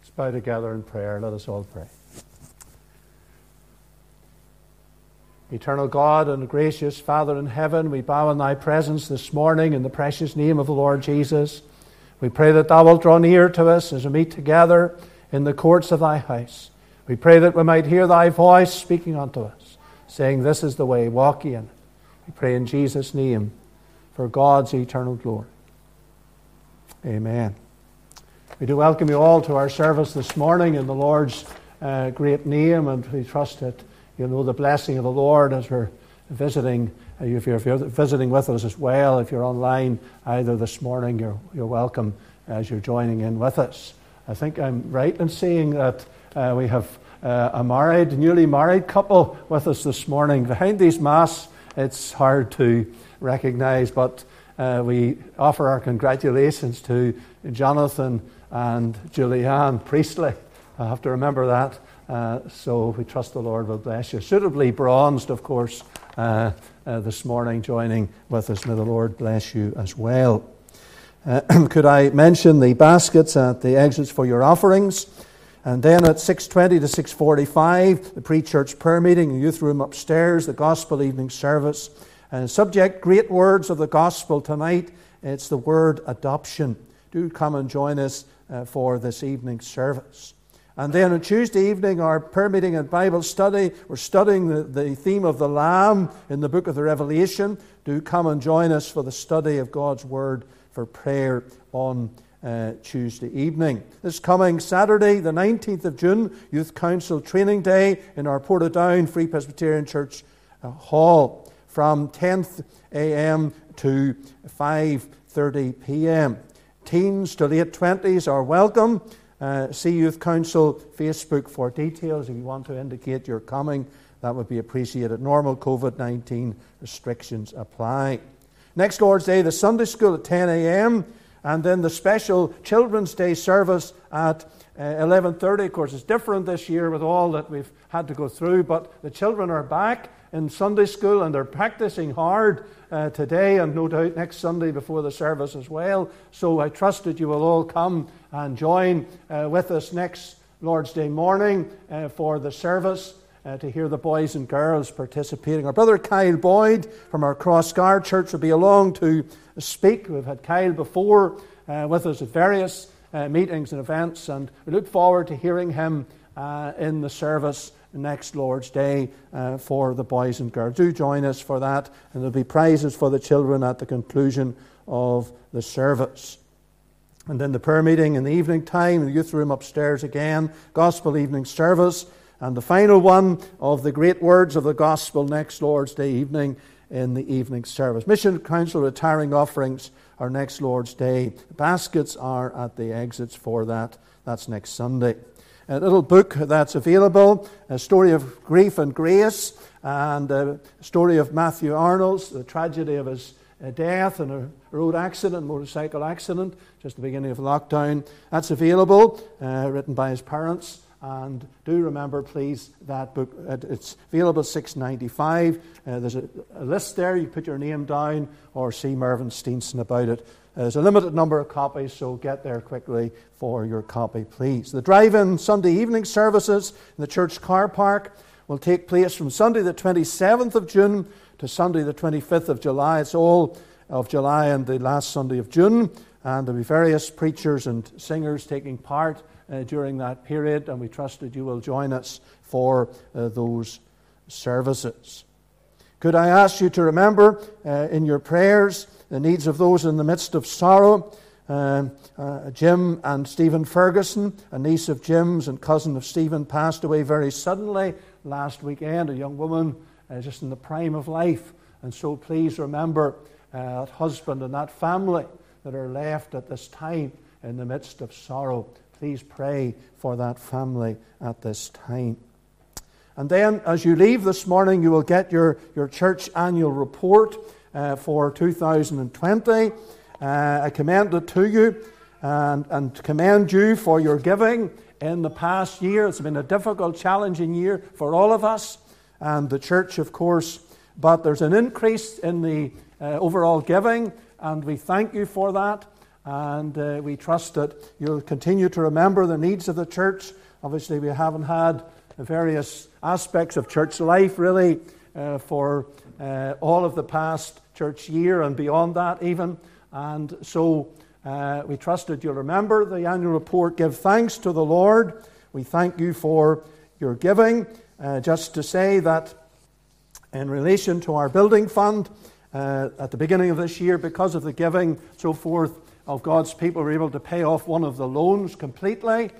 Let's bow together in prayer. Let us all pray. Eternal God and gracious Father in heaven, we bow in thy presence this morning in the precious name of the Lord Jesus. We pray that thou wilt draw near to us as we meet together in the courts of thy house. We pray that we might hear thy voice speaking unto us, saying, "This is the way, walk ye in it." We pray in Jesus' name for God's eternal glory. Amen. We do welcome you all to our service this morning in the Lord's great name, and we trust that you know the blessing of the Lord as we're visiting. If you're visiting with us as well, if you're online either this morning, you're welcome as you're joining in with us. I think I'm right in saying that we have a newly married couple with us this morning. Behind these masks, it's hard to recognize, but we offer our congratulations to Jonathan and Julianne Priestley. I have to remember that. So we trust the Lord will bless you. Suitably bronzed, of course, this morning joining with us. May the Lord bless you as well. Could I mention the baskets at the exits for your offerings? And then at 6:20 to 6:45, the pre-church prayer meeting, the youth room upstairs, the gospel evening service. Subject, great words of the gospel tonight. It's the word adoption. Do come and join us for this evening service. And then on Tuesday evening, our prayer meeting and Bible study, we're studying the theme of the Lamb in the book of the Revelation. Do come and join us for the study of God's Word for prayer on Tuesday evening. This coming Saturday, the 19th of June, Youth Council Training Day in our Portadown Free Presbyterian Church Hall from 10 a.m. to 5:30 p.m. Teens to late 20s are welcome. See Youth Council Facebook for details. If you want to indicate you're coming, that would be appreciated. Normal COVID-19 restrictions apply. Next Lord's Day, the Sunday School at 10 a.m. and then the special Children's Day service at 11:30. Of course, it's different this year with all that we've had to go through, but the children are back in Sunday school and they're practicing hard today and no doubt next Sunday before the service as well. So I trust that you will all come and join with us next Lord's Day morning for the service to hear the boys and girls participating. Our brother Kyle Boyd from our Crossguard Church will be along to speak. We've had Kyle before with us at various meetings and events, and we look forward to hearing him in the service next Lord's Day for the boys and girls. Do join us for that, and there'll be prizes for the children at the conclusion of the service. And then the prayer meeting in the evening time, the youth room upstairs again, gospel evening service, and the final one of the great words of the gospel next Lord's Day evening in the evening service. Mission Council retiring offerings are next Lord's Day. The baskets are at the exits for that. That's next Sunday. A little book that's available, A Story of Grief and Grace, and a story of Matthew Arnold's, the tragedy of his death in a road accident, motorcycle accident, just the beginning of lockdown. That's available, written by his parents. And do remember, please, that book, it's available $6.95. There's a list there. You put your name down or see Mervyn Steenson about it. There's a limited number of copies, so get there quickly for your copy, please. The drive-in Sunday evening services in the church car park will take place from Sunday the 27th of June to Sunday the 25th of July. It's all of July and the last Sunday of June, and there'll be various preachers and singers taking part during that period, and we trust that you will join us for those services. Could I ask you to remember in your prayers the needs of those in the midst of sorrow? Jim and Stephen Ferguson, a niece of Jim's and cousin of Stephen, passed away very suddenly last weekend, a young woman just in the prime of life. And so please remember that husband and that family that are left at this time in the midst of sorrow. Please pray for that family at this time. And then as you leave this morning, you will get your church annual report for 2020. I commend it to you and commend you for your giving in the past year. It's been a difficult, challenging year for all of us and the church, of course. But there's an increase in the overall giving, and we thank you for that. And we trust that you'll continue to remember the needs of the church. Obviously, we haven't had the various aspects of church life, really, for all of the past church year and beyond that even. And so we trust that you'll remember the annual report. Give thanks to the Lord. We thank you for your giving. Just to say that in relation to our building fund, at the beginning of this year, because of the giving, so forth, of God's people, we're able to pay off one of the loans completely.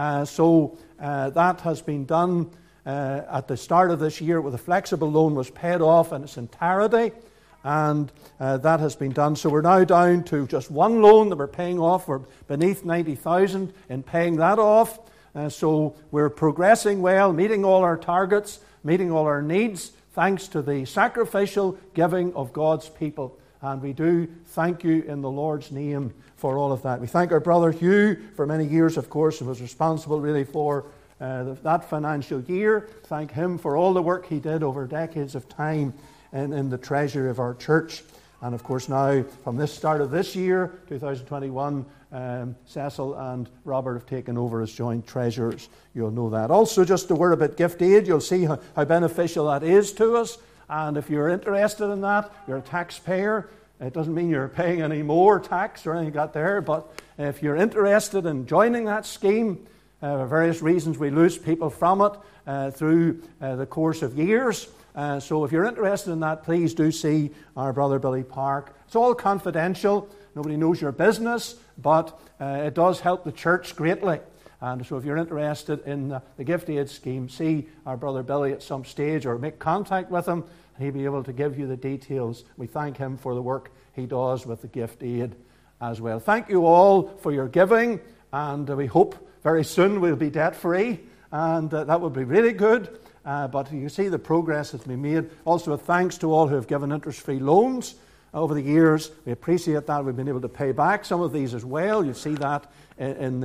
So that has been done at the start of this year, where the flexible loan was paid off in its entirety. And that has been done. So we're now down to just one loan that we're paying off. We're beneath 90,000 in paying that off. So we're progressing well, meeting all our targets, meeting all our needs, thanks to the sacrificial giving of God's people. And we do thank you in the Lord's name for all of that. We thank our brother Hugh for many years, of course, and was responsible really for that financial year. Thank him for all the work he did over decades of time in the treasury of our church. And of course now, from this start of this year, 2021, Cecil and Robert have taken over as joint treasurers. You'll know that. Also, just a word about gift aid. You'll see how beneficial that is to us. And if you're interested in that, you're a taxpayer. It doesn't mean you're paying any more tax or anything like that there, but if you're interested in joining that scheme, for various reasons we lose people from it through the course of years. So if you're interested in that, please do see our brother Billy Park. It's all confidential. Nobody knows your business, but it does help the church greatly. And so if you're interested in the gift aid scheme, see our brother Billy at some stage or make contact with him. He'll be able to give you the details. We thank him for the work he does with the gift aid as well. Thank you all for your giving, and we hope very soon we'll be debt-free, and that would be really good. But you see the progress that's been made. Also, a thanks to all who have given interest-free loans over the years. We appreciate that. We've been able to pay back some of these as well. You see that in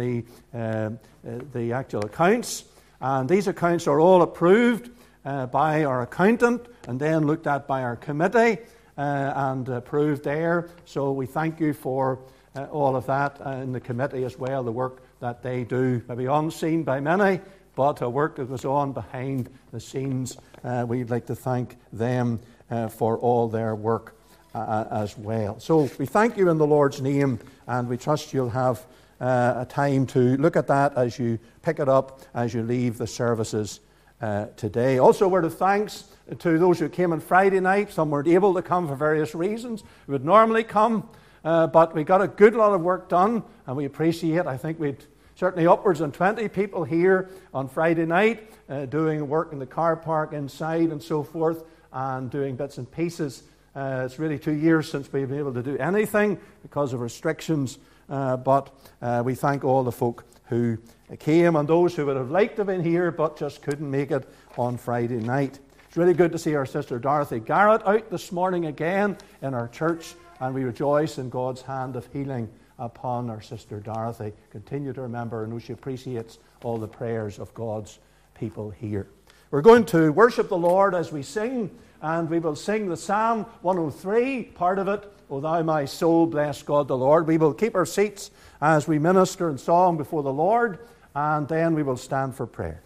the actual accounts. And these accounts are all approved by our accountant and then looked at by our committee and approved there. So we thank you for all of that in the committee as well, the work that they do, maybe unseen by many, but a work that goes on behind the scenes. We'd like to thank them for all their work as well. So we thank you in the Lord's name, and we trust you'll have a time to look at that as you pick it up, as you leave the services today. Also, a word of thanks to those who came on Friday night. Some weren't able to come for various reasons. We would normally come, but we got a good lot of work done, and we appreciate it. I think we'd certainly upwards than 20 people here on Friday night doing work in the car park inside and so forth, and doing bits and pieces. It's really 2 years since we've been able to do anything because of restrictions, but we thank all the folk who came and those who would have liked to have been here but just couldn't make it on Friday night. It's really good to see our sister Dorothy Garrett out this morning again in our church, and we rejoice in God's hand of healing upon our sister Dorothy. Continue to remember, and she appreciates all the prayers of God's people here. We're going to worship the Lord as we sing, and we will sing the Psalm 103, part of it, O thou my soul, bless God the Lord. We will keep our seats as we minister in song before the Lord, and then we will stand for prayer.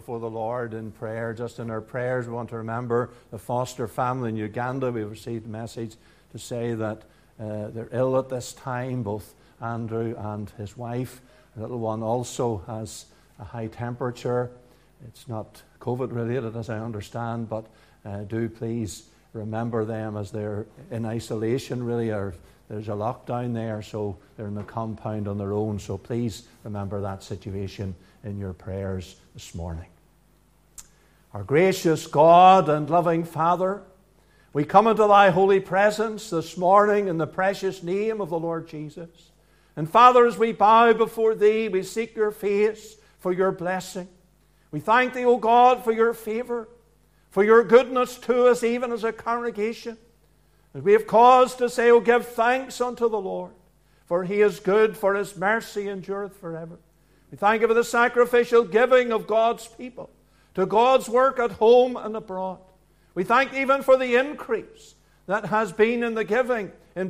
before the Lord in prayer. Just in our prayers, we want to remember the Foster family in Uganda. We received a message to say that they're ill at this time, both Andrew and his wife. The little one also has a high temperature. It's not COVID-related, as I understand, but do please remember them as they're in isolation, really, or there's a lockdown there, so they're in the compound on their own. So please remember that situation in your prayers this morning. Our gracious God and loving Father, we come into thy holy presence this morning in the precious name of the Lord Jesus. And Father, as we bow before thee, we seek your face for your blessing. We thank thee, O God, for your favor, for your goodness to us, even as a congregation. And we have cause to say, O give thanks unto the Lord, for he is good, for his mercy endureth forever. We thank you for the sacrificial giving of God's people to God's work at home and abroad. We thank even for the increase that has been in the giving in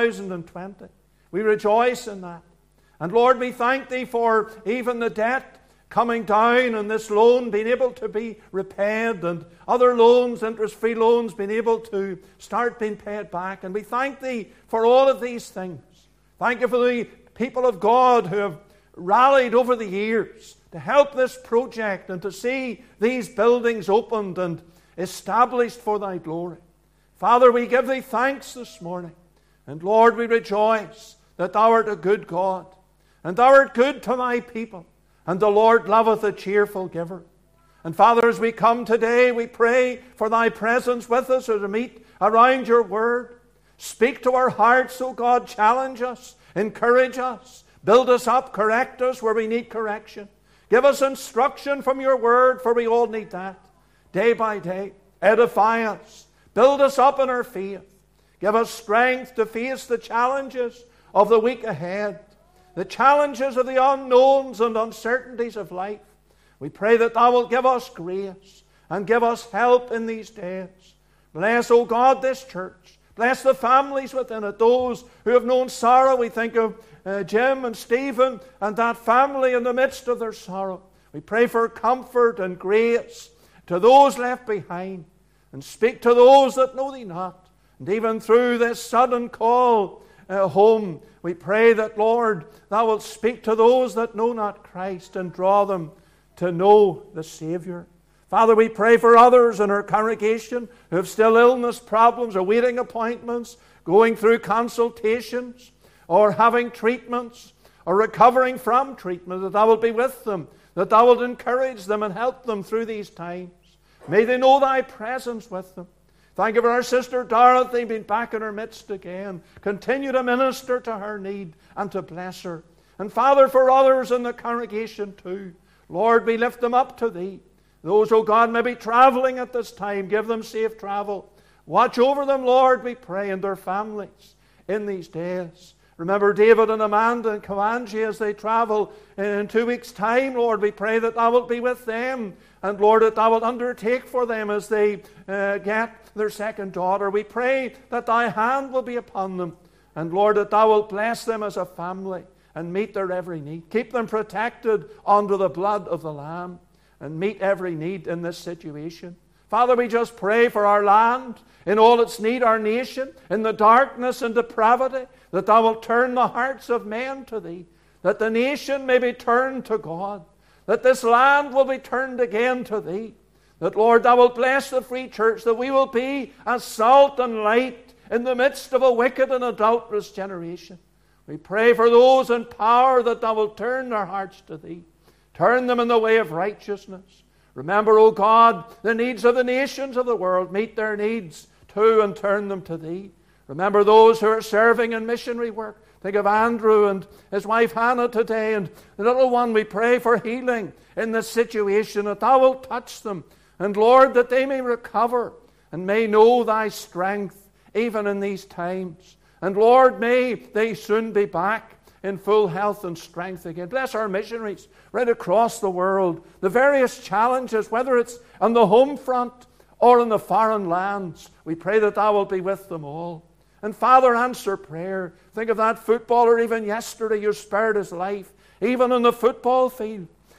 2020. We rejoice in that. And Lord, we thank thee for even the debt coming down and this loan being able to be repaid and other loans, interest-free loans, being able to start being paid back. And we thank thee for all of these things. Thank you for the people of God who have rallied over the years to help this project and to see these buildings opened and established for thy glory. Father, we give thee thanks this morning. And Lord, we rejoice that thou art a good God, and thou art good to thy people, and the Lord loveth a cheerful giver. And Father, as we come today, we pray for thy presence with us as we meet around your word. Speak to our hearts, O God, challenge us, encourage us, build us up, correct us where we need correction. Give us instruction from your word, for we all need that. Day by day, edify us, build us up in our faith. Give us strength to face the challenges of the week ahead, the challenges of the unknowns and uncertainties of life. We pray that thou wilt give us grace and give us help in these days. Bless, O God, this church. Bless the families within it, those who have known sorrow. We think of Jim and Stephen and that family in the midst of their sorrow. We pray for comfort and grace to those left behind, and speak to those that know thee not. And even through this sudden call home, we pray that, Lord, thou wilt speak to those that know not Christ and draw them to know the Savior. Father, we pray for others in our congregation who have still illness problems, awaiting appointments, going through consultations, or having treatments, or recovering from treatment, that thou wilt be with them, that thou wilt encourage them and help them through these times. May they know thy presence with them. Thank you for our sister Dorothy being back in our midst again. Continue to minister to her need and to bless her. And Father, for others in the congregation too, Lord, we lift them up to thee. Those, O God, may be traveling at this time, give them safe travel. Watch over them, Lord, we pray, and their families in these days. Remember David and Amanda and Kawanji as they travel in 2 weeks' time, Lord. We pray that thou wilt be with them, and Lord, that thou wilt undertake for them as they get their second daughter. We pray that thy hand will be upon them, and Lord, that thou wilt bless them as a family and meet their every need. Keep them protected under the blood of the Lamb and meet every need in this situation. Father, we just pray for our land, in all its need, our nation, in the darkness and depravity, that thou wilt turn the hearts of men to thee, that the nation may be turned to God, that this land will be turned again to thee, that, Lord, thou wilt bless the free church, that we will be as salt and light in the midst of a wicked and adulterous generation. We pray for those in power, that thou wilt turn their hearts to thee, turn them in the way of righteousness. Remember, O God, the needs of the nations of the world. Meet their needs too and turn them to thee. Remember those who are serving in missionary work. Think of Andrew and his wife Hannah today, and the little one. We pray for healing in this situation, that thou wilt touch them, and Lord, that they may recover and may know thy strength even in these times. And Lord, may they soon be back in full health and strength again. Bless our missionaries right across the world. The various challenges, whether it's on the home front or in the foreign lands, we pray that thou wilt be with them all. And Father, answer prayer. Think of that footballer even yesterday. You spared his life, even on the football field.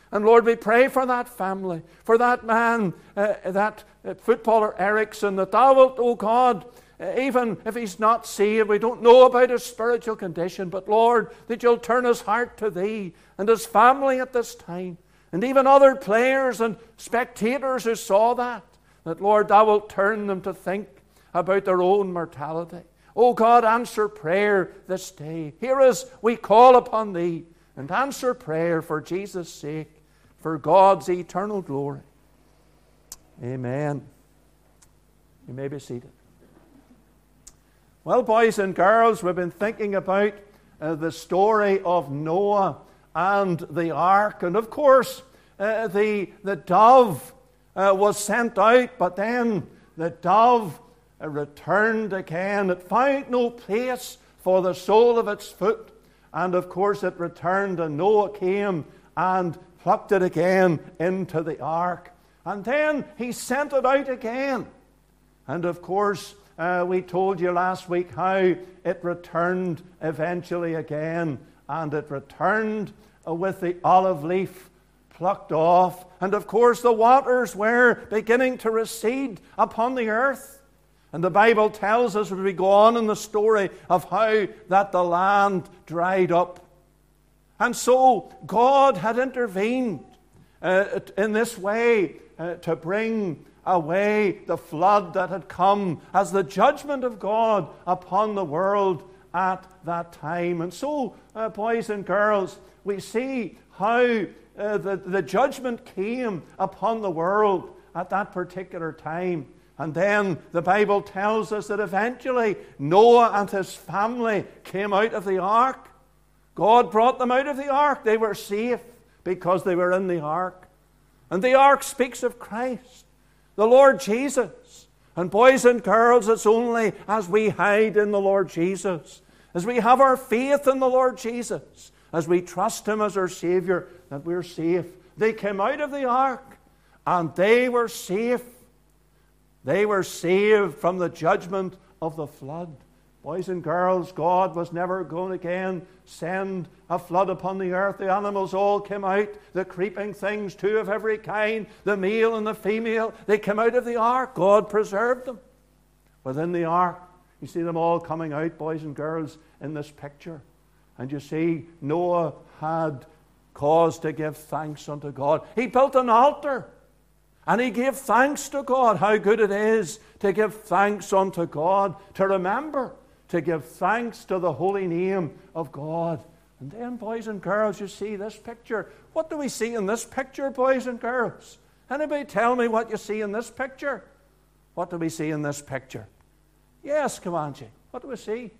And Lord, we pray for that family, for that man, that footballer Ericsson, that thou wilt, oh God, even if he's not saved, we don't know about his spiritual condition, but Lord, that you'll turn his heart to thee and his family at this time, and even other players and spectators who saw that Lord, thou wilt turn them to think about their own mortality. Oh God, answer prayer this day. Hear us, we call upon thee, and answer prayer for Jesus' sake, for God's eternal glory. Amen. You may be seated. Well, boys and girls, we've been thinking about the story of Noah and the ark. And of course, the dove was sent out, but then the dove returned again. It found no place for the sole of its foot. And of course, it returned, and Noah came and plucked it again into the ark. And then he sent it out again. And of course, we told you last week how it returned eventually again, and it returned with the olive leaf plucked off. And of course the waters were beginning to recede upon the earth. And the Bible tells us as we go on in the story of how that the land dried up. And so God had intervened in this way to bring away the flood that had come as the judgment of God upon the world at that time. And so, boys and girls, we see how the judgment came upon the world at that particular time. And then the Bible tells us that eventually Noah and his family came out of the ark. God brought them out of the ark. They were safe because they were in the ark. And the ark speaks of Christ, the Lord Jesus. And boys and girls, it's only as we hide in the Lord Jesus, as we have our faith in the Lord Jesus, as we trust Him as our Savior, that we're safe. They came out of the ark, and they were safe. They were saved from the judgment of the flood. Boys and girls, God was never going to again send a flood upon the earth. The animals all came out, the creeping things too of every kind, the male and the female. They came out of the ark. God preserved them within the ark. You see them all coming out, boys and girls, in this picture. And you see Noah had cause to give thanks unto God. He built an altar. And he gave thanks to God. How good it is to give thanks unto God, to remember to give thanks to the holy name of God. And then, boys and girls, you see this picture. What do we see in this picture, boys and girls? Anybody tell me what you see in this picture? What do we see in this picture? Yes, come on, Jay. What do we see?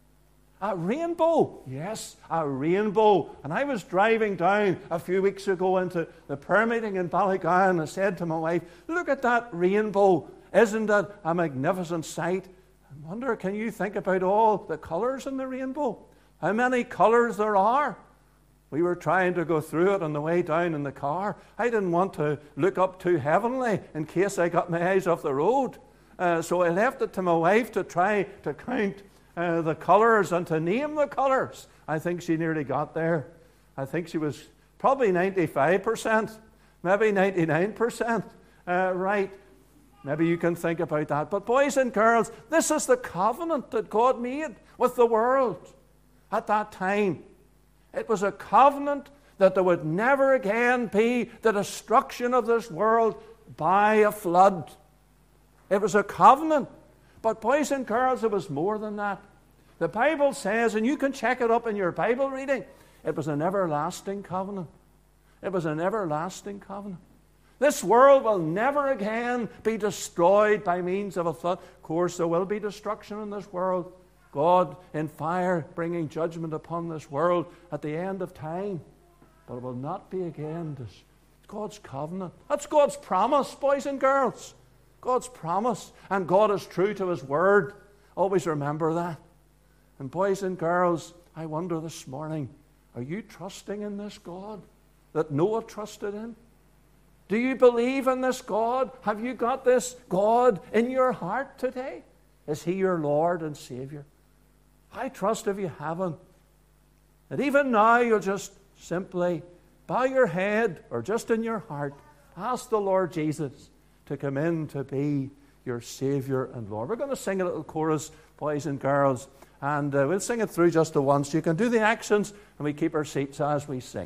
A rainbow. Yes, a rainbow. And I was driving down a few weeks ago into the prayer meeting in Ballygowan, and I said to my wife, look at that rainbow. Isn't that a magnificent sight? I wonder, can you think about all the colours in the rainbow? How many colours there are? We were trying to go through it on the way down in the car. I didn't want to look up too heavenly in case I got my eyes off the road. So I left it to my wife to try to count the colours and to name the colours. I think she nearly got there. I think she was probably 95%, maybe 99% right. Maybe you can think about that. But boys and girls, this is the covenant that God made with the world at that time. It was a covenant that there would never again be the destruction of this world by a flood. It was a covenant. But boys and girls, it was more than that. The Bible says, and you can check it up in your Bible reading, it was an everlasting covenant. It was an everlasting covenant. This world will never again be destroyed by means of a flood. Of course, there will be destruction in this world. God in fire bringing judgment upon this world at the end of time. But it will not be again. It's God's covenant. That's God's promise, boys and girls. God's promise. And God is true to His word. Always remember that. And boys and girls, I wonder this morning, are you trusting in this God that Noah trusted in? Do you believe in this God? Have you got this God in your heart today? Is He your Lord and Savior? I trust if you haven't, that even now you'll just simply bow your head or just in your heart, ask the Lord Jesus to come in to be your Savior and Lord. We're going to sing a little chorus, boys and girls, and we'll sing it through just the once. You can do the actions, and we keep our seats as we sing.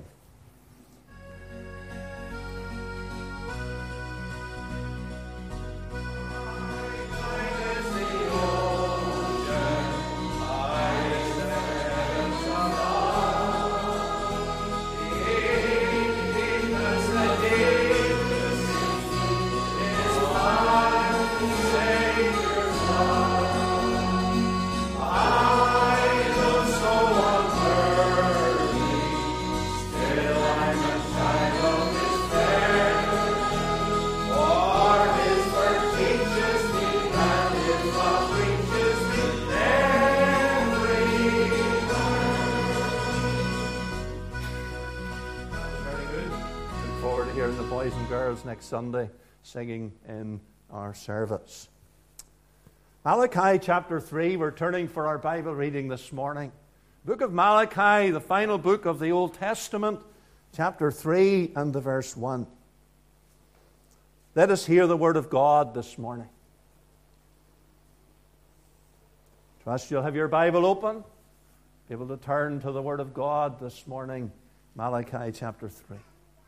Next Sunday, singing in our service. Malachi chapter 3, we're turning for our Bible reading this morning. Book of Malachi, the final book of the Old Testament, chapter 3 and the verse 1. Let us hear the word of God this morning. Trust you'll have your Bible open, be able to turn to the word of God this morning, Malachi chapter 3.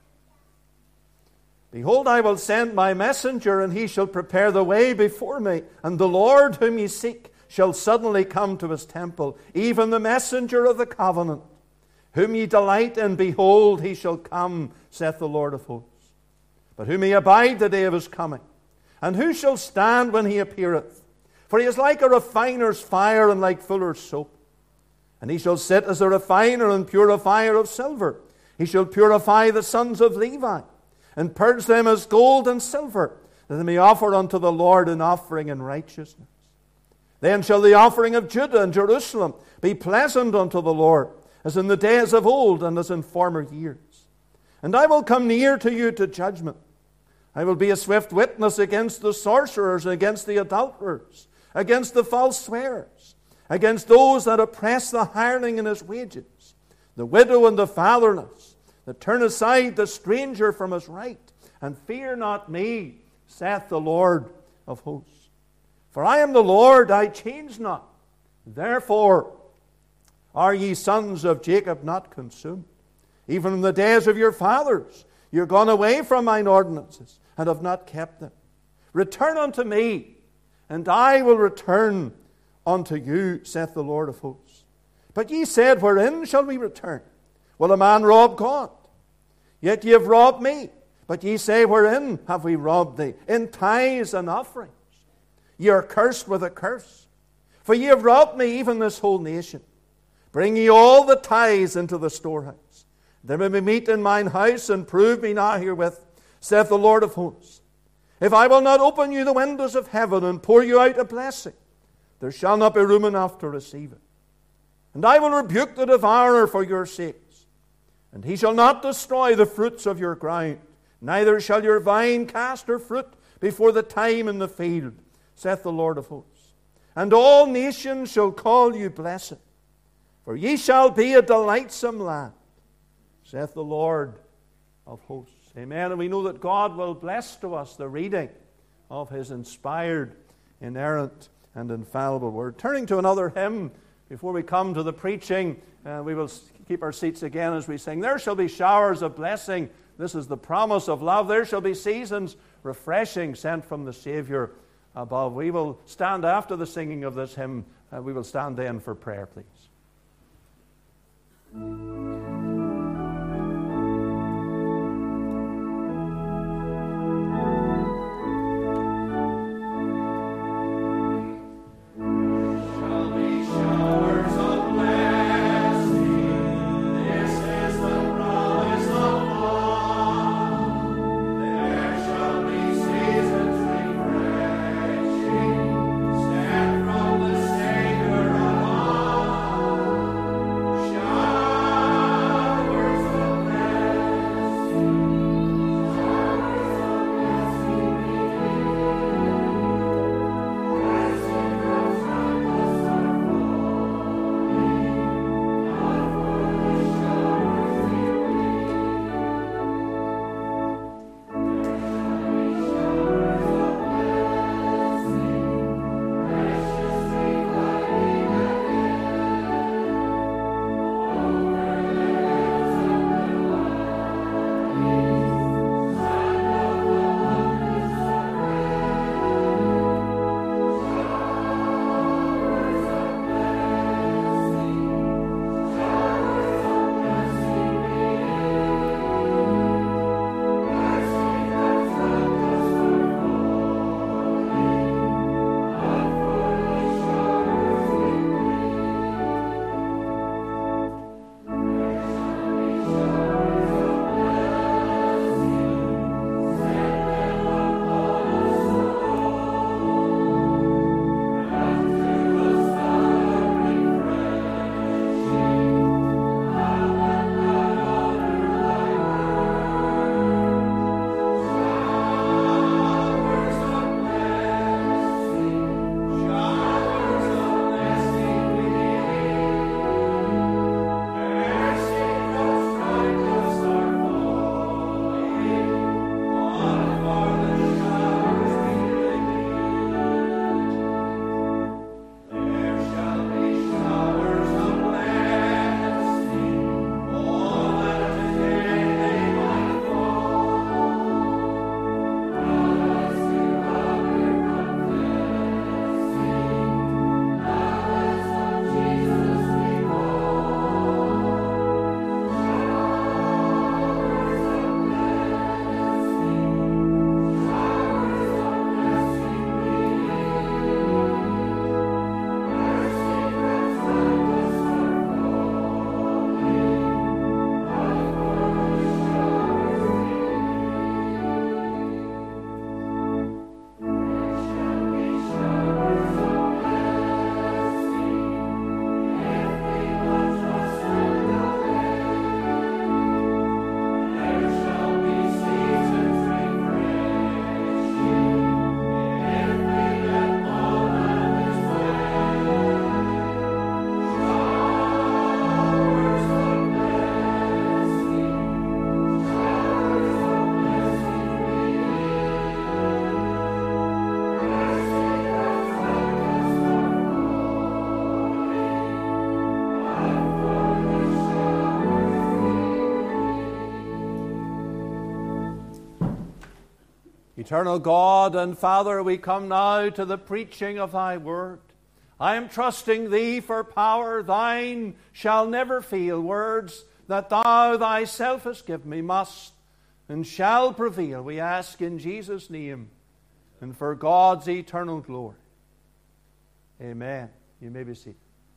Behold, I will send my messenger, and he shall prepare the way before me. And the Lord whom ye seek shall suddenly come to his temple, even the messenger of the covenant, whom ye delight in. Behold, he shall come, saith the Lord of hosts. But who may abide the day of his coming? And who shall stand when he appeareth? For he is like a refiner's fire, and like fuller's soap. And he shall sit as a refiner and purifier of silver. He shall purify the sons of Levi, and purge them as gold and silver, that they may offer unto the Lord an offering in righteousness. Then shall the offering of Judah and Jerusalem be pleasant unto the Lord, as in the days of old and as in former years. And I will come near to you to judgment. I will be a swift witness against the sorcerers, and against the adulterers, against the false swearers, against those that oppress the hireling in his wages, the widow and the fatherless, that turn aside the stranger from his right, and fear not me, saith the Lord of hosts. For I am the Lord, I change not. Therefore are ye sons of Jacob not consumed. Even in the days of your fathers, you're gone away from mine ordinances, and have not kept them. Return unto me, and I will return unto you, saith the Lord of hosts. But ye said, wherein shall we return? Will a man rob God? Yet ye have robbed me. But ye say, wherein have we robbed thee? In tithes and offerings. Ye are cursed with a curse. For ye have robbed me, even this whole nation. Bring ye all the tithes into the storehouse. There may be meat in mine house, and prove me now herewith, saith the Lord of hosts. If I will not open you the windows of heaven, and pour you out a blessing, there shall not be room enough to receive it. And I will rebuke the devourer for your sakes. And he shall not destroy the fruits of your ground, neither shall your vine cast her fruit before the time in the field, saith the Lord of hosts. And all nations shall call you blessed, for ye shall be a delightsome land, saith the Lord of hosts. Amen. And we know that God will bless to us the reading of his inspired, inerrant, and infallible word. Turning to another hymn before we come to the preaching, we will keep our seats again as we sing. There shall be showers of blessing. This is the promise of love. There shall be seasons refreshing sent from the Savior above. We will stand after the singing of this hymn. We will stand then for prayer, please. Eternal God and Father, we come now to the preaching of Thy Word. I am trusting Thee for power. Thine shall never fail. Words that Thou Thyself hast given me must and shall prevail. We ask in Jesus' name and for God's eternal glory. Amen. You may be seated.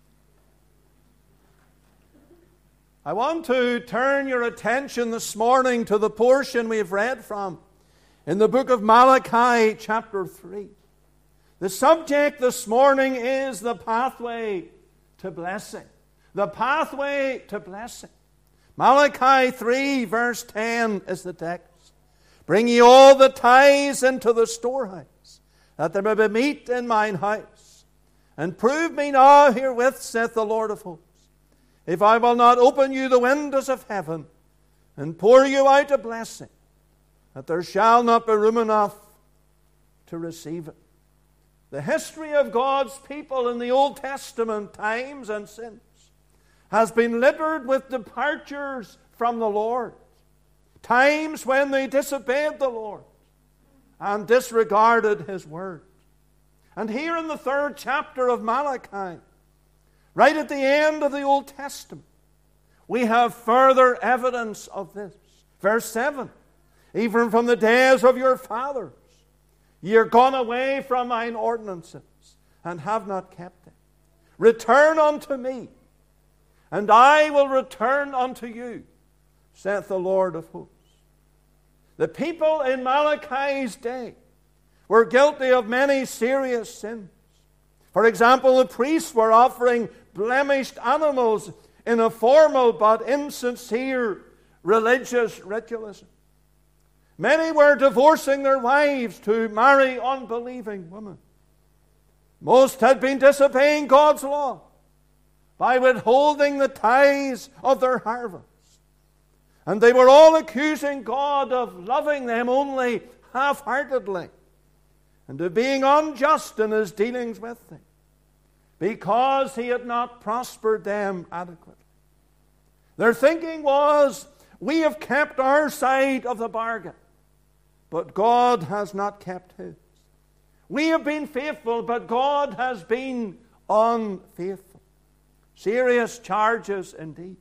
I want to turn your attention this morning to the portion we have read from in the book of Malachi, chapter 3. The subject this morning is the pathway to blessing. The pathway to blessing. Malachi 3, verse 10 is the text. Bring ye all the tithes into the storehouse, that there may be meat in mine house. And prove me now herewith, saith the Lord of hosts, if I will not open you the windows of heaven, and pour you out a blessing, that there shall not be room enough to receive it. The history of God's people in the Old Testament times and since has been littered with departures from the Lord. Times when they disobeyed the Lord and disregarded His word. And here in the 3rd chapter of Malachi, right at the end of the Old Testament, we have further evidence of this. Verse 7, even from the days of your fathers, ye are gone away from mine ordinances, and have not kept them. Return unto me, and I will return unto you, saith the Lord of hosts. The people in Malachi's day were guilty of many serious sins. For example, the priests were offering blemished animals in a formal but insincere religious ritualism. Many were divorcing their wives to marry unbelieving women. Most had been disobeying God's law by withholding the tithes of their harvest. And they were all accusing God of loving them only half-heartedly and of being unjust in His dealings with them, because He had not prospered them adequately. Their thinking was, we have kept our side of the bargain, but God has not kept His. We have been faithful, but God has been unfaithful. Serious charges indeed.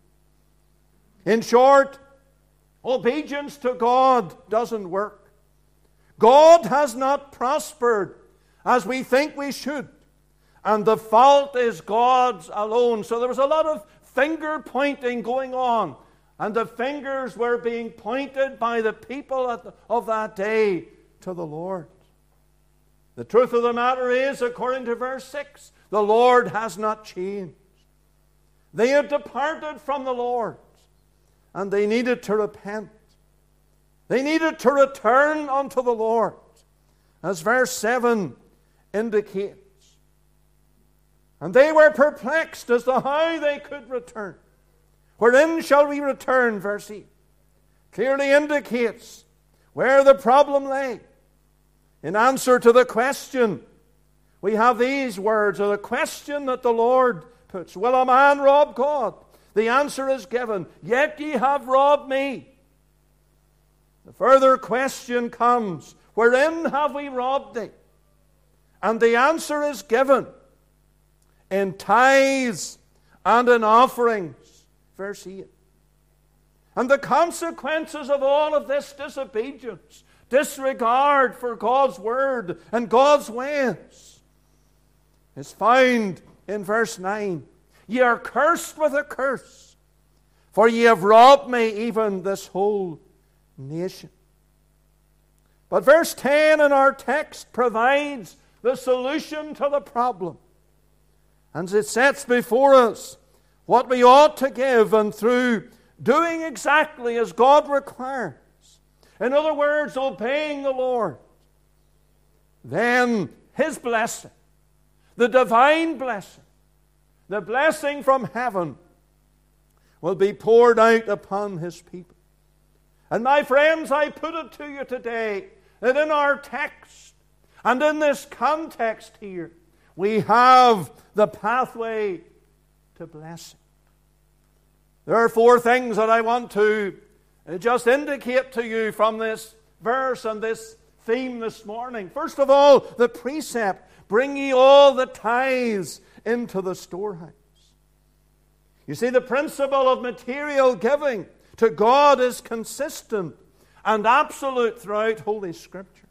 In short, obedience to God doesn't work. God has not prospered as we think we should. And the fault is God's alone. So there was a lot of finger pointing going on. And the fingers were being pointed by the people of that day to the Lord. The truth of the matter is, according to verse 6, the Lord has not changed. They had departed from the Lord, and they needed to repent. They needed to return unto the Lord, as verse 7 indicates. And they were perplexed as to how they could return. Wherein shall we return, verse 8, clearly indicates where the problem lay. In answer to the question, we have these words, or the question that the Lord puts, will a man rob God? The answer is given, yet ye have robbed me. The further question comes, wherein have we robbed thee? And the answer is given, in tithes and in offerings. Verse 8. And the consequences of all of this disobedience, disregard for God's word and God's ways, is found in verse 9. Ye are cursed with a curse, for ye have robbed me, even this whole nation. But verse 10 in our text provides the solution to the problem. And it sets before us what we ought to give, and through doing exactly as God requires, in other words, obeying the Lord, then His blessing, the divine blessing, the blessing from heaven, will be poured out upon His people. And my friends, I put it to you today that in our text and in this context here, we have the pathway to blessing. There are 4 things that I want to just indicate to you from this verse and this theme this morning. First of all, the precept, bring ye all the tithes into the storehouse. You see, the principle of material giving to God is consistent and absolute throughout Holy Scripture.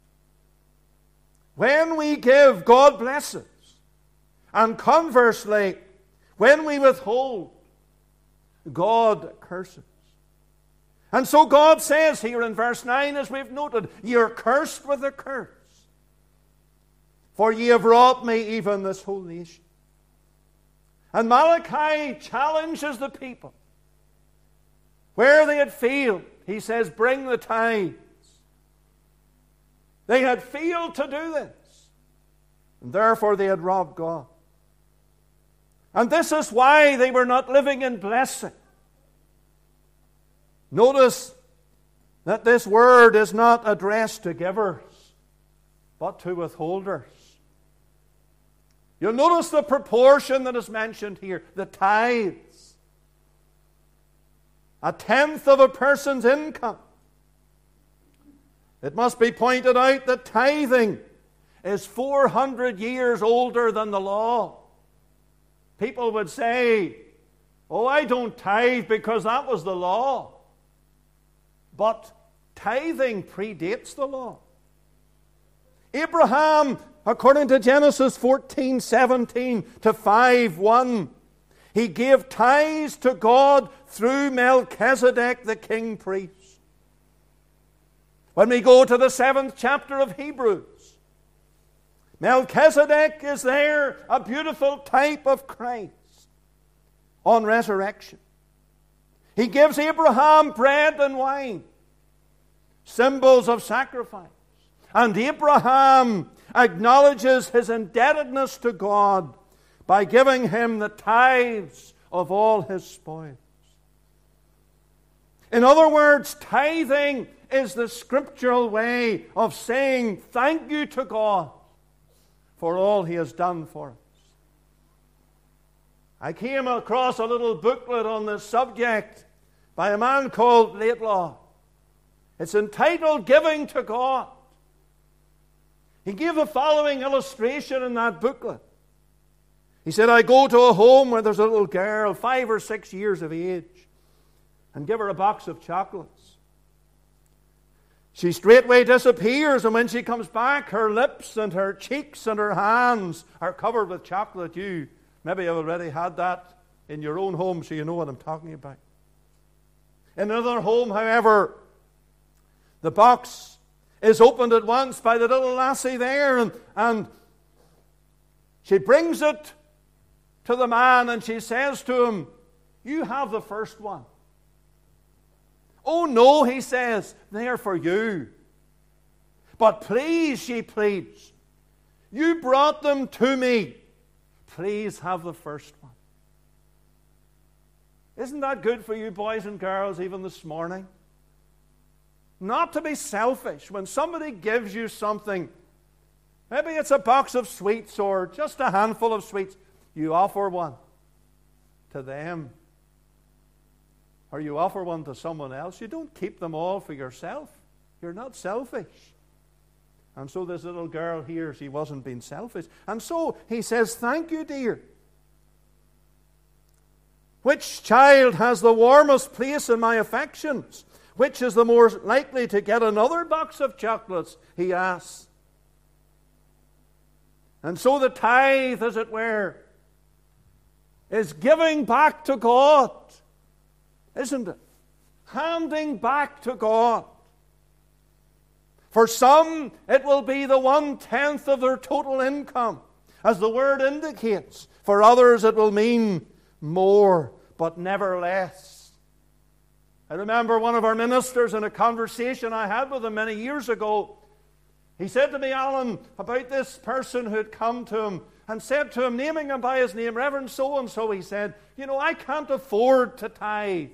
When we give, God blesses. And conversely, when we withhold, God curses. And so God says here in verse 9, as we've noted, ye are cursed with a curse, for ye have wrought me, even this whole nation. And Malachi challenges the people. Where they had failed, he says, bring the tithes. They had failed to do this, and therefore they had robbed God. And this is why they were not living in blessing. Notice that this word is not addressed to givers, but to withholders. You'll notice the proportion that is mentioned here, the tithes. A tenth of a person's income. It must be pointed out that tithing is 400 years older than the law. People would say, oh, I don't tithe because that was the law. But tithing predates the law. Abraham, according to Genesis 14:17 to 5:1, he gave tithes to God through Melchizedek, the king priest. When we go to the 7th chapter of Hebrews, Melchizedek is there, a beautiful type of Christ on resurrection. He gives Abraham bread and wine, symbols of sacrifice. And Abraham acknowledges his indebtedness to God by giving him the tithes of all his spoils. In other words, tithing is the scriptural way of saying thank you to God for all He has done for us. I came across a little booklet on this subject by a man called Laidlaw. It's entitled Giving to God. He gave the following illustration in that booklet. He said, I go to a home where there's a little girl, 5 or 6 years of age, and give her a box of chocolates. She straightway disappears, and when she comes back, her lips and her cheeks and her hands are covered with chocolate. You maybe have already had that in your own home, so you know what I'm talking about. In another home, however, the box is opened at once by the little lassie there, and she brings it to the man, and she says to him, you have the first one. Oh no, he says, they're for you. But please, she pleads, you brought them to me. Please have the first one. Isn't that good for you boys and girls even this morning? Not to be selfish. When somebody gives you something, maybe it's a box of sweets or just a handful of sweets, you offer one to them. Or you offer one to someone else. You don't keep them all for yourself. You're not selfish. And so this little girl here, she wasn't being selfish. And so he says, thank you, dear. Which child has the warmest place in my affections? Which is the more likely to get another box of chocolates? He asks. And so the tithe, as it were, is giving back to God. Isn't it? Handing back to God. For some, it will be the 1/10 of their total income, as the word indicates. For others, it will mean more, but never less. I remember one of our ministers in a conversation I had with him many years ago. He said to me, Alan, about this person who had come to him and said to him, naming him by his name, Reverend so-and-so, he said, you know, I can't afford to tithe.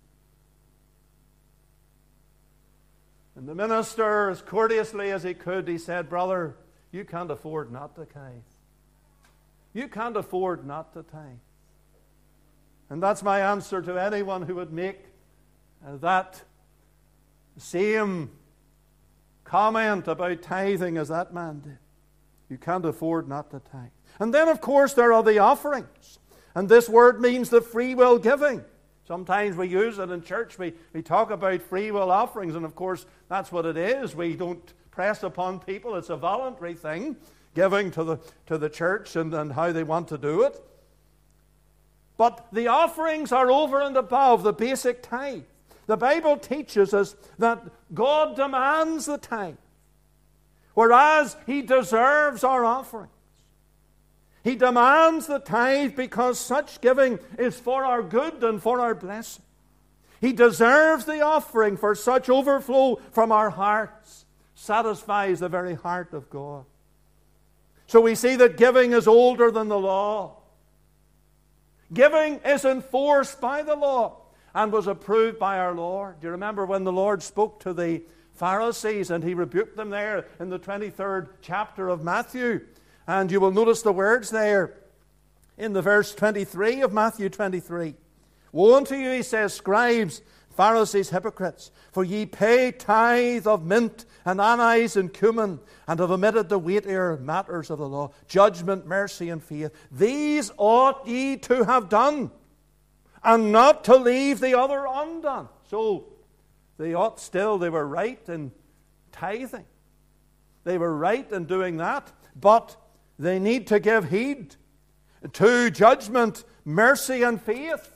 And the minister, as courteously as he could, he said, brother, you can't afford not to tithe. You can't afford not to tithe. And that's my answer to anyone who would make that same comment about tithing as that man did. You can't afford not to tithe. And then, of course, there are the offerings. And this word means the free will giving. Sometimes we use it in church. We talk about free will offerings, and of course, that's what it is. We don't press upon people. It's a voluntary thing, giving to the church and how they want to do it. But the offerings are over and above the basic tithe. The Bible teaches us that God demands the tithe, whereas He deserves our offering. He demands the tithe because such giving is for our good and for our blessing. He deserves the offering, for such overflow from our hearts satisfies the very heart of God. So we see that giving is older than the law. Giving is enforced by the law and was approved by our Lord. Do you remember when the Lord spoke to the Pharisees and He rebuked them there in the 23rd chapter of Matthew? And you will notice the words there in the verse 23 of Matthew 23. Woe unto you, He says, scribes, Pharisees, hypocrites, for ye pay tithe of mint and anise and cumin, and have omitted the weightier matters of the law, judgment, mercy, and faith. These ought ye to have done, and not to leave the other undone. So they were right in tithing. They were right in doing that, but they need to give heed to judgment, mercy, and faith.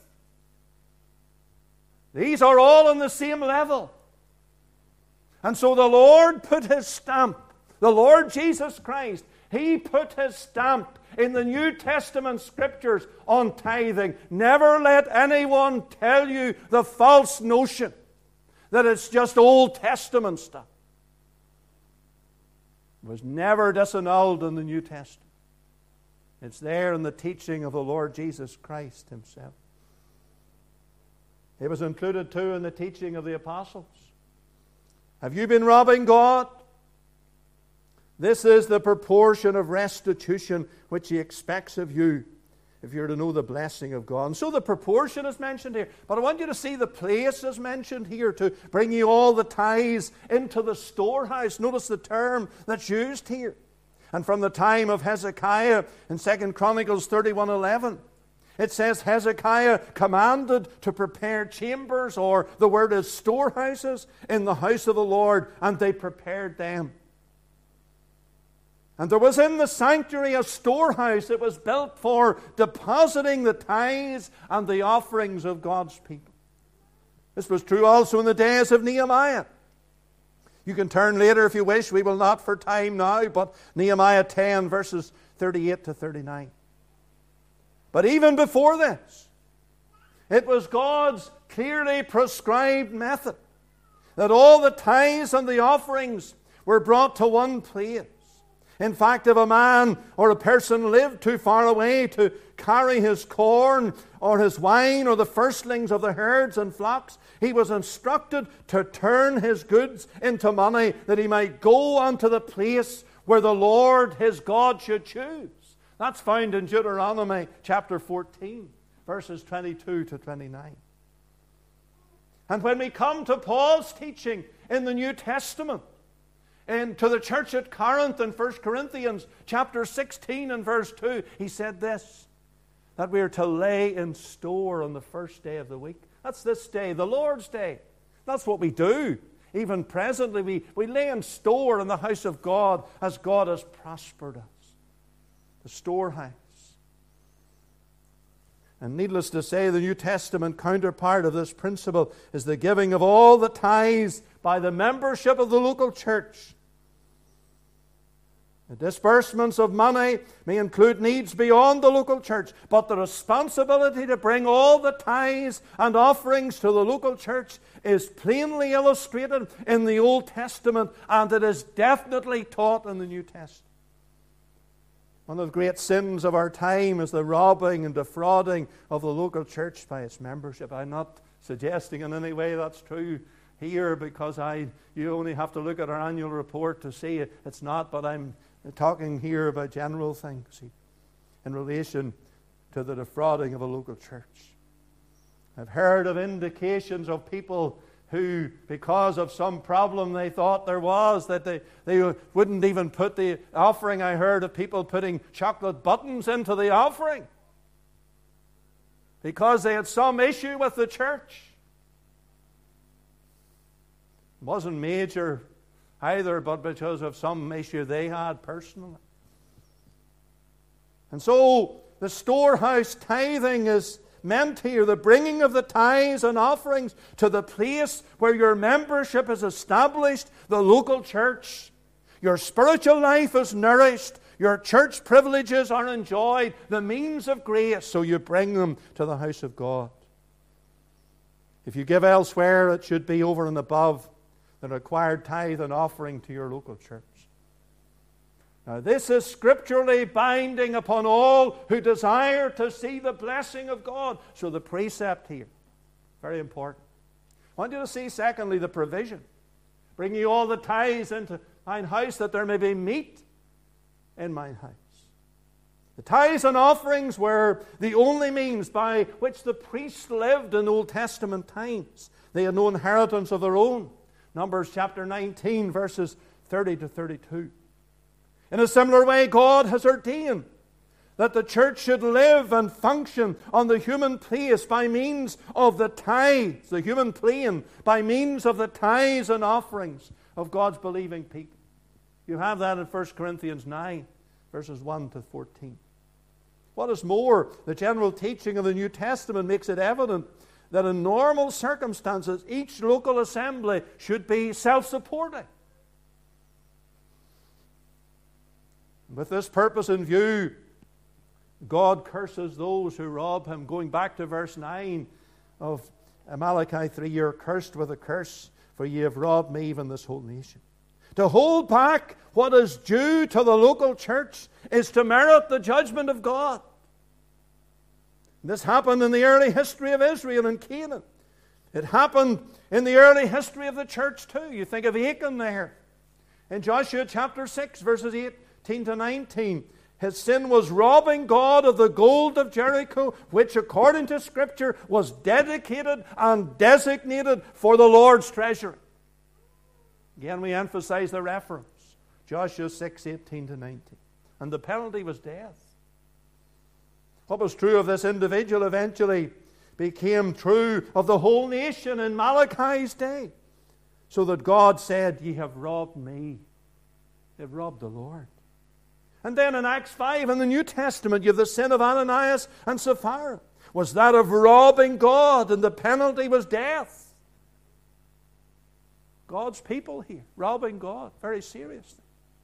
These are all on the same level. And so the Lord put His stamp, the Lord Jesus Christ, He put His stamp in the New Testament Scriptures on tithing. Never let anyone tell you the false notion that it's just Old Testament stuff. It was never disannulled in the New Testament. It's there in the teaching of the Lord Jesus Christ Himself. It was included too in the teaching of the apostles. Have you been robbing God? This is the proportion of restitution which He expects of you if you're to know the blessing of God. And so the proportion is mentioned here. But I want you to see the place is mentioned here to bring you all the tithes into the storehouse. Notice the term that's used here. And from the time of Hezekiah in 2 Chronicles 31:11, it says Hezekiah commanded to prepare chambers, or the word is storehouses, in the house of the Lord, and they prepared them. And there was in the sanctuary a storehouse that was built for depositing the tithes and the offerings of God's people. This was true also in the days of Nehemiah. You can turn later if you wish. We will not for time now, but Nehemiah 10 verses 38 to 39. But even before this, it was God's clearly prescribed method that all the tithes and the offerings were brought to one place. In fact, if a man or a person lived too far away to carry his corn or his wine or the firstlings of the herds and flocks, he was instructed to turn his goods into money that he might go unto the place where the Lord his God should choose. That's found in Deuteronomy chapter 14, verses 22 to 29. And when we come to Paul's teaching in the New Testament, and to the church at Corinth in 1 Corinthians chapter 16 and verse 2, he said this, that we are to lay in store on the first day of the week. That's this day, the Lord's Day. That's what we do. Even presently, we lay in store in the house of God as God has prospered us. The storehouse. And needless to say, the New Testament counterpart of this principle is the giving of all the tithes by the membership of the local church. The disbursements of money may include needs beyond the local church, but the responsibility to bring all the tithes and offerings to the local church is plainly illustrated in the Old Testament, and it is definitely taught in the New Testament. One of the great sins of our time is the robbing and defrauding of the local church by its membership. I'm not suggesting in any way that's true here, because you only have to look at our annual report to see it's not, but I'm talking here about general things in relation to the defrauding of a local church. I've heard of indications of people who, because of some problem they thought there was, that they wouldn't even put the offering. I heard of people putting chocolate buttons into the offering because they had some issue with the church. It wasn't major either, but because of some issue they had personally. And so the storehouse tithing is meant here, the bringing of the tithes and offerings to the place where your membership is established, the local church. Your spiritual life is nourished, your church privileges are enjoyed, the means of grace, so you bring them to the house of God. If you give elsewhere, it should be over and above the required tithe and offering to your local church. Now, this is scripturally binding upon all who desire to see the blessing of God. So the precept here, very important. I want you to see, secondly, the provision. Bring ye all the tithes into mine house, that there may be meat in mine house. The tithes and offerings were the only means by which the priests lived in Old Testament times. They had no inheritance of their own. Numbers chapter 19, verses 30 to 32. In a similar way, God has ordained that the church should live and function on the human place by means of the tithes, the human plane, by means of the tithes and offerings of God's believing people. You have that in 1 Corinthians 9, verses 1 to 14. What is more, the general teaching of the New Testament makes it evident that in normal circumstances, each local assembly should be self-supporting. With this purpose in view, God curses those who rob Him. Going back to verse 9 of Malachi 3, you're cursed with a curse, for ye have robbed me, even this whole nation. To hold back what is due to the local church is to merit the judgment of God. This happened in the early history of Israel and Canaan. It happened in the early history of the church too. You think of Achan there. In Joshua chapter 6, verses 18 to 19, his sin was robbing God of the gold of Jericho, which according to Scripture was dedicated and designated for the Lord's treasury. Again, we emphasize the reference. Joshua 6, 18 to 19. And the penalty was death. What was true of this individual eventually became true of the whole nation in Malachi's day. So that God said, ye have robbed me. They've robbed the Lord. And then in Acts 5 in the New Testament, you have the sin of Ananias and Sapphira. Was that of robbing God, and the penalty was death. God's people here, robbing God, very seriously.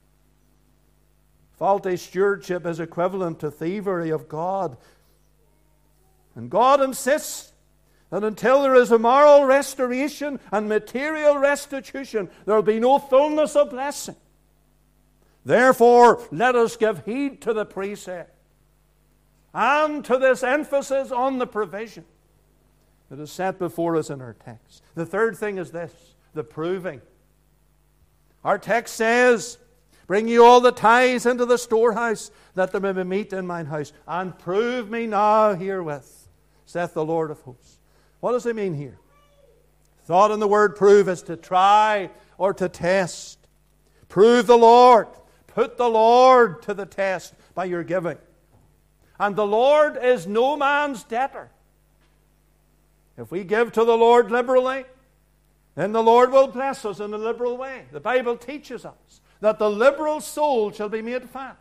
Faulty stewardship is equivalent to thievery of God. And God insists that until there is a moral restoration and material restitution, there will be no fullness of blessing. Therefore, let us give heed to the precept and to this emphasis on the provision that is set before us in our text. The third thing is this, the proving. Our text says, bring ye all the tithes into the storehouse, that there may be meat in mine house, and prove me now herewith, saith the Lord of hosts. What does it mean here? Thought in the word prove is to try or to test. Prove the Lord. Put the Lord to the test by your giving. And the Lord is no man's debtor. If we give to the Lord liberally, then the Lord will bless us in a liberal way. The Bible teaches us that the liberal soul shall be made fat.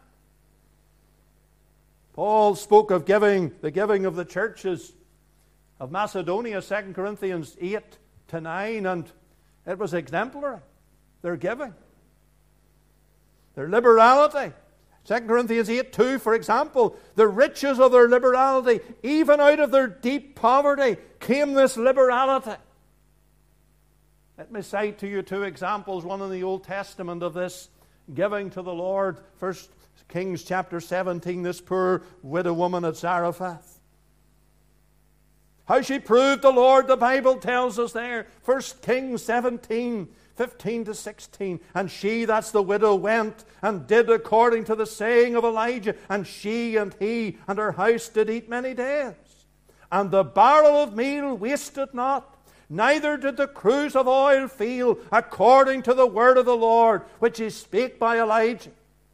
Paul spoke of giving, the giving of the churches of Macedonia, 2 Corinthians 8 to 9, and it was exemplary, their giving. Their liberality. 2 Corinthians 8:2, for example, the riches of their liberality, even out of their deep poverty, came this liberality. Let me cite to you two examples, one in the Old Testament of this giving to the Lord. 1 Kings chapter 17, this poor widow woman at Zarephath. How she proved the Lord, the Bible tells us there. 1 Kings 17, 15 to 16. And she, that's the widow, went and did according to the saying of Elijah. And she and he and her house did eat many days. And the barrel of meal wasted not, neither did the cruse of oil fail, according to the word of the Lord, which he spake by Elijah.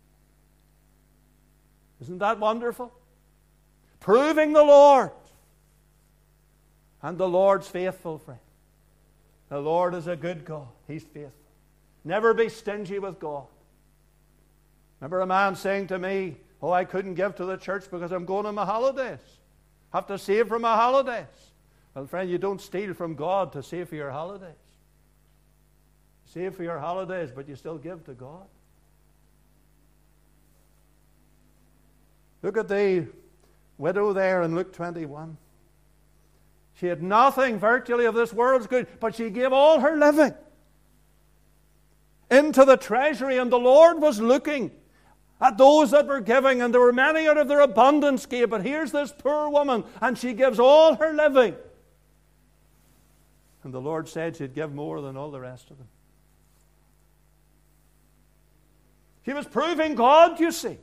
Isn't that wonderful? Proving the Lord. And the Lord's faithful, friend. The Lord is a good God. He's faithful. Never be stingy with God. Remember a man saying to me, "Oh, I couldn't give to the church because I'm going on my holidays. Have to save for my holidays." Well, friend, you don't steal from God to save for your holidays. Save for your holidays, but you still give to God. Look at the widow there in Luke 21. She had nothing virtually of this world's good, but she gave all her living into the treasury, and the Lord was looking at those that were giving, and there were many out of their abundance gave, but here's this poor woman, and she gives all her living. And the Lord said she'd give more than all the rest of them. She was proving God, you see.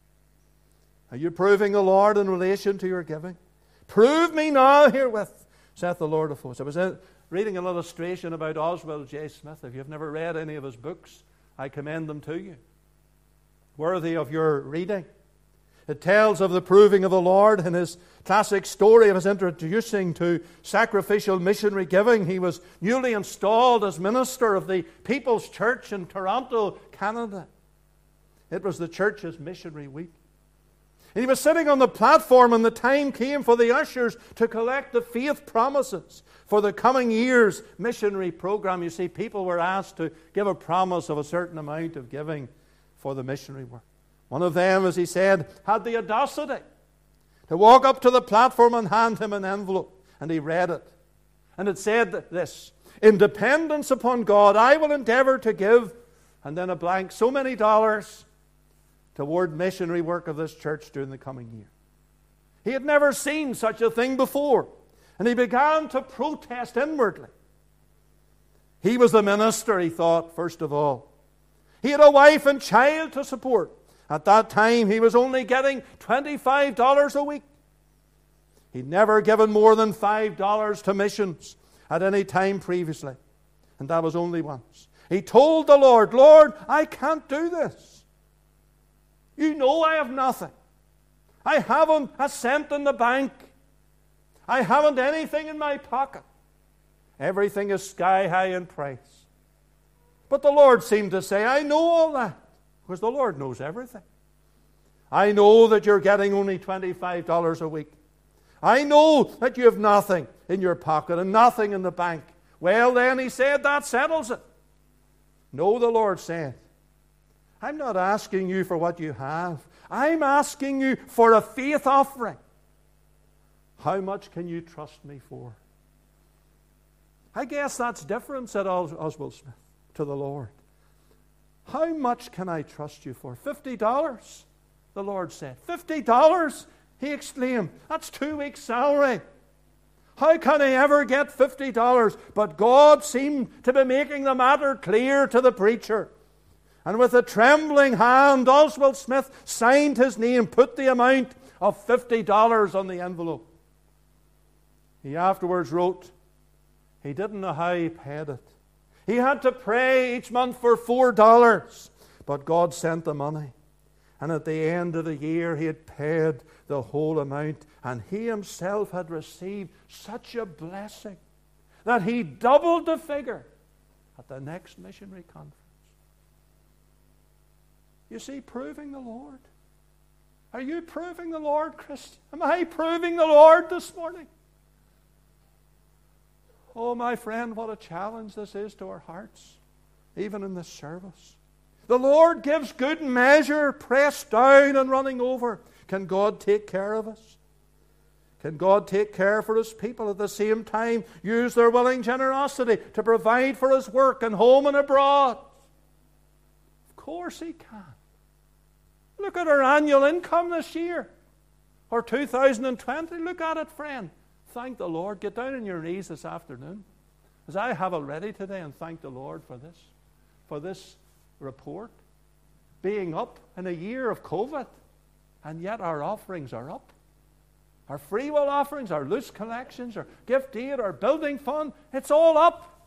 Are you proving the Lord in relation to your giving? Prove me now herewith, saith the Lord of hosts. I was reading an illustration about Oswald J. Smith. If you've never read any of his books, I commend them to you. Worthy of your reading. It tells of the proving of the Lord in his classic story of his introducing to sacrificial missionary giving. He was newly installed as minister of the People's Church in Toronto, Canada. It was the church's missionary week. And he was sitting on the platform, and the time came for the ushers to collect the faith promises for the coming year's missionary program. You see, people were asked to give a promise of a certain amount of giving for the missionary work. One of them, as he said, had the audacity to walk up to the platform and hand him an envelope. And he read it. And it said this: "In dependence upon God, I will endeavor to give," and then a blank, "so many dollars toward missionary work of this church during the coming year." He had never seen such a thing before. And he began to protest inwardly. He was the minister, he thought, first of all. He had a wife and child to support. At that time, he was only getting $25 a week. He'd never given more than $5 to missions at any time previously. And that was only once. He told the Lord, "Lord, I can't do this. You know I have nothing. I haven't a cent in the bank. I haven't anything in my pocket. Everything is sky high in price." But the Lord seemed to say, "I know all that," because the Lord knows everything. "I know that you're getting only $25 a week. I know that you have nothing in your pocket and nothing in the bank." Well then, he said, that settles it. No, the Lord said, "I'm not asking you for what you have. I'm asking you for a faith offering. How much can you trust me for?" I guess that's different, said Oswald Smith to the Lord. "How much can I trust you for?" $50, the Lord said. $50? He exclaimed. That's 2 weeks' salary. How can I ever get $50? But God seemed to be making the matter clear to the preacher. And with a trembling hand, Oswald Smith signed his name, put the amount of $50 on the envelope. He afterwards wrote, he didn't know how he paid it. He had to pray each month for $4, but God sent the money. And at the end of the year, he had paid the whole amount, and he himself had received such a blessing that he doubled the figure at the next missionary conference. You see, proving the Lord. Are you proving the Lord, Christian? Am I proving the Lord this morning? Oh, my friend, what a challenge this is to our hearts, even in this service. The Lord gives good measure, pressed down and running over. Can God take care of us? Can God take care for His people at the same time use their willing generosity to provide for His work in home and abroad? Of course He can. Look at our annual income this year, or 2020. Look at it, friend. Thank the Lord. Get down on your knees this afternoon, as I have already today, and thank the Lord for this report. Being up in a year of COVID, and yet our offerings are up. Our free will offerings, our loose collections, our gift aid, our building fund, it's all up.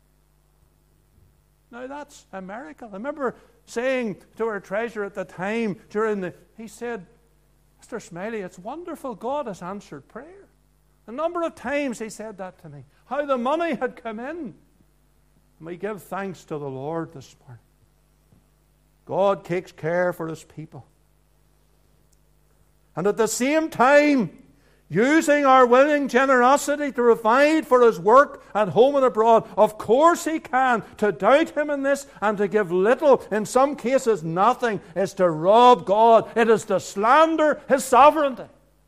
Now that's a miracle. I remember saying to our treasurer at the time, he said, Mr. Smiley, it's wonderful. God has answered prayer. A number of times he said that to me. How the money had come in. And we give thanks to the Lord this morning. God takes care for His people. And at the same time, using our willing generosity to provide for His work at home and abroad. Of course He can. To doubt Him in this and to give little, in some cases nothing, is to rob God. It is to slander His sovereignty.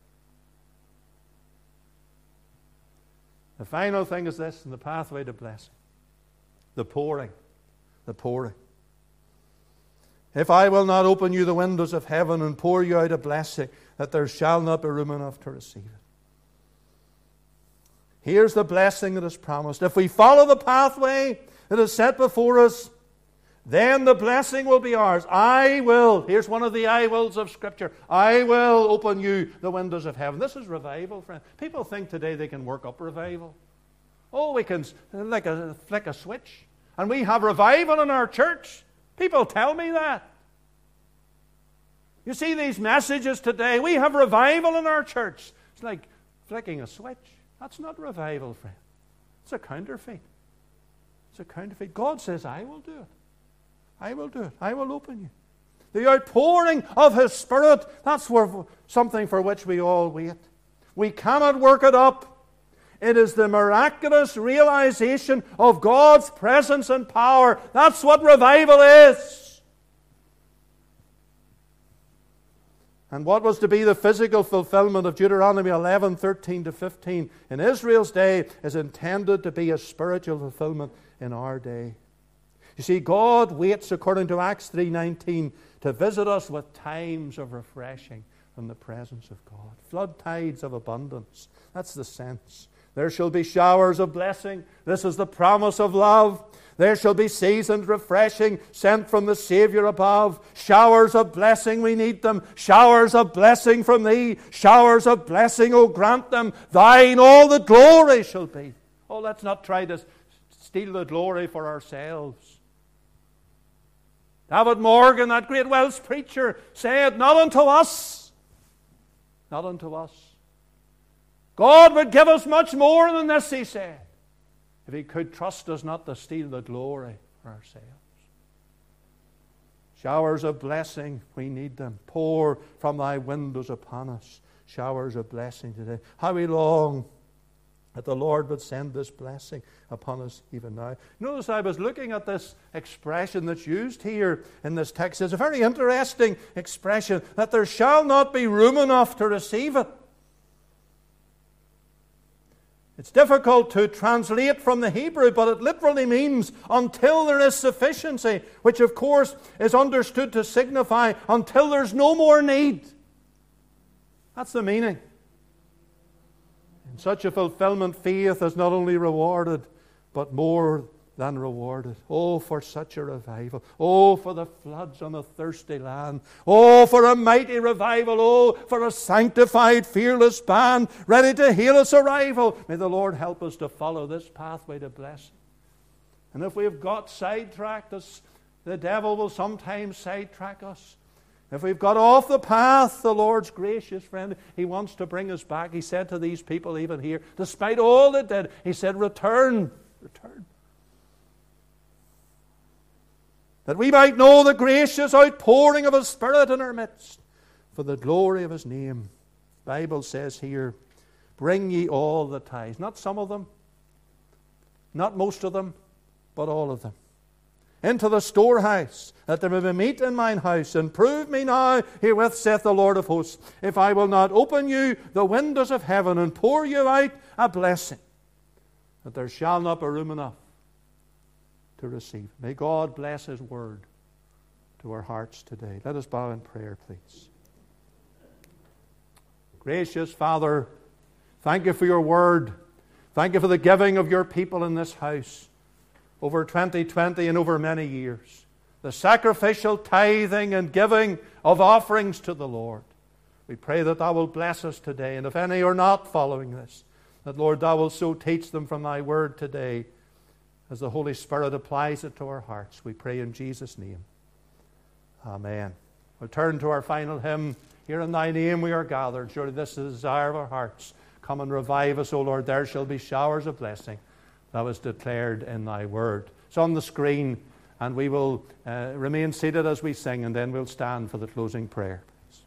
The final thing is this, in the pathway to blessing. The pouring. The pouring. If I will not open you the windows of heaven and pour you out a blessing, that there shall not be room enough to receive it. Here's the blessing that is promised. If we follow the pathway that is set before us, then the blessing will be ours. I will. Here's one of the I wills of Scripture. I will open you the windows of heaven. This is revival, friend. People think today they can work up revival. Oh, we can flick a switch. And we have revival in our church. People tell me that. You see these messages today, we have revival in our church. It's like flicking a switch. That's not revival, friend. It's a counterfeit. It's a counterfeit. God says, I will do it. I will do it. I will open you. The outpouring of His Spirit, that's something for which we all wait. We cannot work it up. It is the miraculous realization of God's presence and power. That's what revival is. And what was to be the physical fulfillment of Deuteronomy 11:13-15 in Israel's day is intended to be a spiritual fulfillment in our day. You see, God waits, according to Acts 3:19, to visit us with times of refreshing from the presence of God. Flood tides of abundance. That's the sense. There shall be showers of blessing. This is the promise of love. There shall be seasoned refreshing sent from the Savior above. Showers of blessing, we need them. Showers of blessing from Thee. Showers of blessing, O grant them. Thine all the glory shall be. Oh, let's not try to steal the glory for ourselves. David Morgan, that great Welsh preacher, said, not unto us. Not unto us. God would give us much more than this, he said, if He could trust us not to steal the glory for ourselves. Showers of blessing, we need them. Pour from Thy windows upon us. Showers of blessing today. How we long that the Lord would send this blessing upon us even now. Notice I was looking at this expression that's used here in this text. It's a very interesting expression, that there shall not be room enough to receive it. It's difficult to translate from the Hebrew, but it literally means until there is sufficiency, which of course is understood to signify until there's no more need. That's the meaning. In such a fulfillment, faith is not only rewarded, but more than rewarded. Oh, for such a revival. Oh, for the floods on a thirsty land. Oh, for a mighty revival. Oh, for a sanctified, fearless band ready to hail its arrival. May the Lord help us to follow this pathway to blessing. And if we've got sidetracked, the devil will sometimes sidetrack us. If we've got off the path, the Lord's gracious, friend. He wants to bring us back. He said to these people even here, despite all they did, He said, return, return. That we might know the gracious outpouring of His Spirit in our midst, for the glory of His name. The Bible says here, bring ye all the tithes. Not some of them, not most of them, but all of them. Into the storehouse, that there may be meat in mine house. And prove me now herewith, saith the Lord of hosts, if I will not open you the windows of heaven and pour you out a blessing, that there shall not be room enough to receive. May God bless His word to our hearts today. Let us bow in prayer, please. Gracious Father, thank You for Your word. Thank You for the giving of Your people in this house over 2020 and over many years. The sacrificial tithing and giving of offerings to the Lord. We pray that thou wilt bless us today. And if any are not following this, that, Lord, thou wilt so teach them from thy word today as the Holy Spirit applies it to our hearts. We pray in Jesus' name. Amen. We'll turn to our final hymn. Here in thy name we are gathered. Surely this is the desire of our hearts. Come and revive us, O Lord. There shall be showers of blessing. That was declared in thy word. It's on the screen, and we will remain seated as we sing, and then we'll stand for the closing prayer.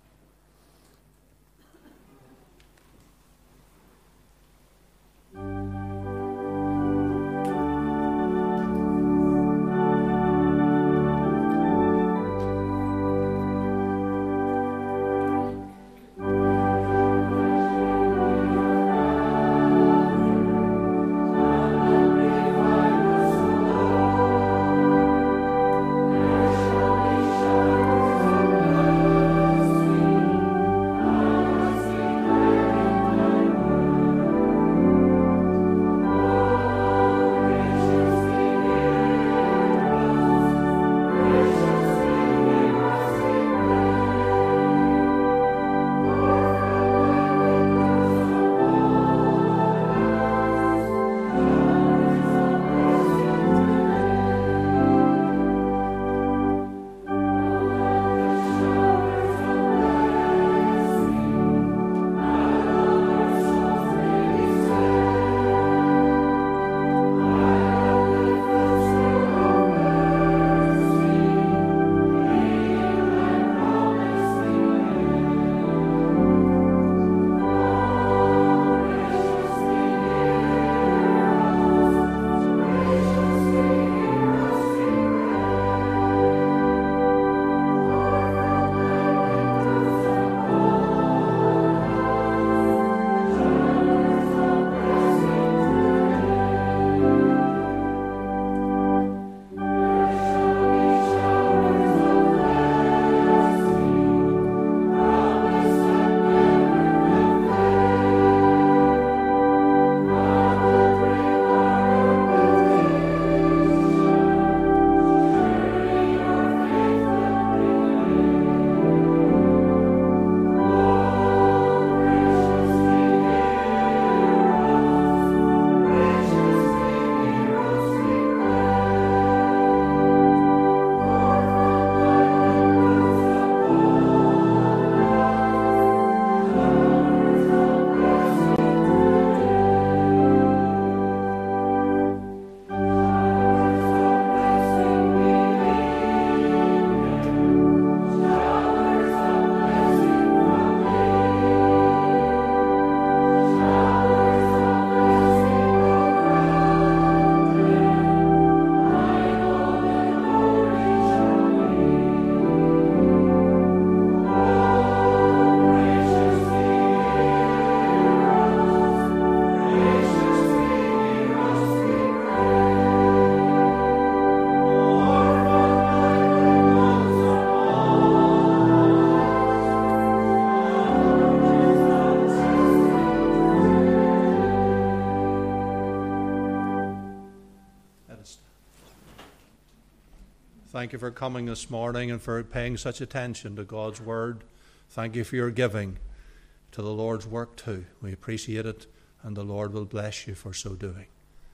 Thank you for coming this morning and for paying such attention to God's word. Thank you for your giving to the Lord's work too. We appreciate it, and the Lord will bless you for so doing.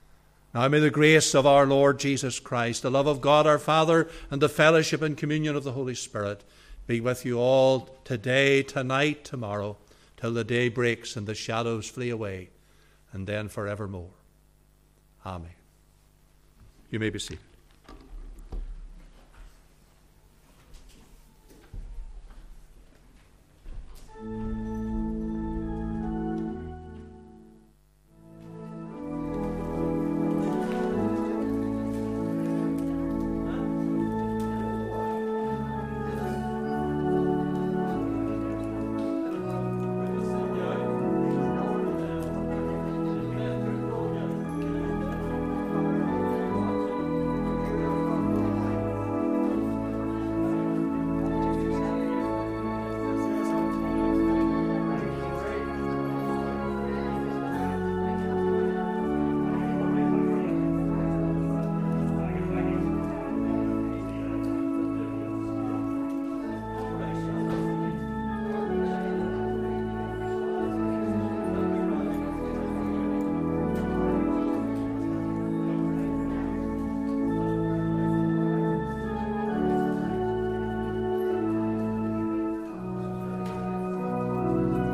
Now may the grace of our Lord Jesus Christ, the love of God our Father, and the fellowship and communion of the Holy Spirit be with you all today, tonight, tomorrow, till the day breaks and the shadows flee away, and then forevermore. Amen. You may be seated.